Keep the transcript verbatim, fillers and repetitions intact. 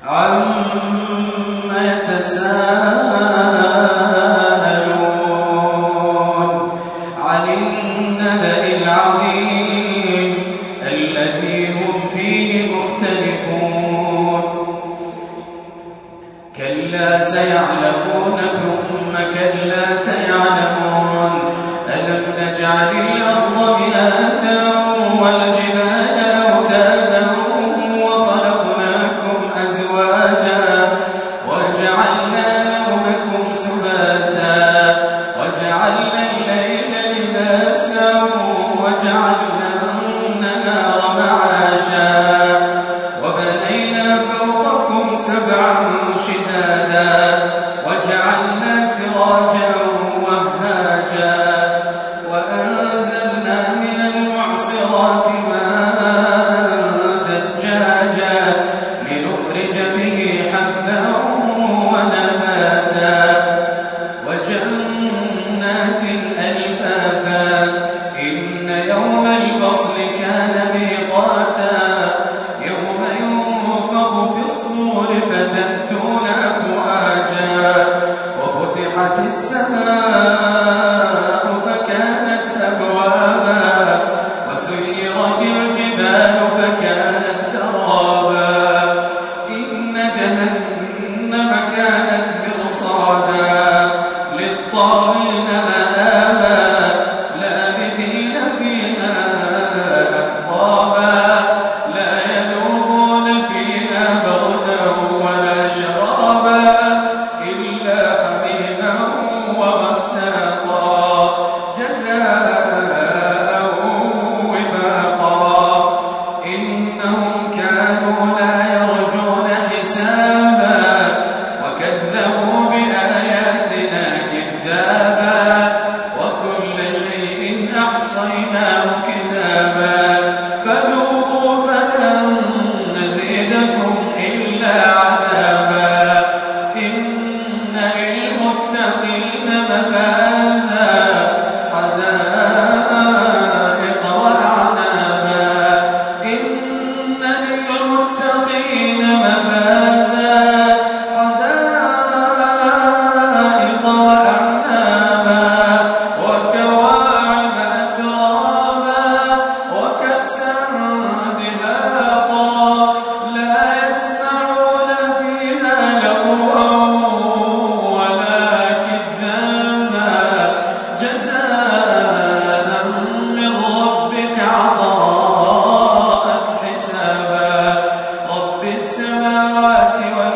عما يتساءلون عن النبأ العظيم الذي هم فيه مختلفون كلا سيعلمون ثم كلا سيعلمون ألم نجعل الأرض مهادا والجبال أوتادا وخلقناكم أزواجا وجعلنا نومكم سباتا وجعلنا الليل لباسا وجعلنا النهار معاشا وبنينا فوقكم سبعا شدادا وجعلنا سراجا وهاجا وأنزلنا من المعصرات ماء ثجاجا لنخرج به حبا ونباتا وجنات ألفافا إن يوم الفصل كان ميقاتا يوم ينفخ في الصور فتأتون أفواجا وفتحت السماء فكانت أبوابا وسيرت الجبال فكانت سرابا إن جهنم كانت مرصادا للطاغين مآبا لابثين فيها أحقابا لا يذوقون فيها بردا ولا شرابا إلا حميما وغساقا جزاء وفاقا إنهم كانوا لا يرجون حسابا وكذبوا بآياتنا كذابا وكل شيء أحصيناه كتابا فذوقوا فلن نزيدكم إلا عذابا إن للمتقين مفازا حدائق وأعنابا إن للمتقين مفازا حدائق وأعنابا وكواعب أترابا وكأسا دهاقا لا يسمعون فيها لغوا ولا كذابا جزاء من ربك عطاء حسابا رب السماوات والأرض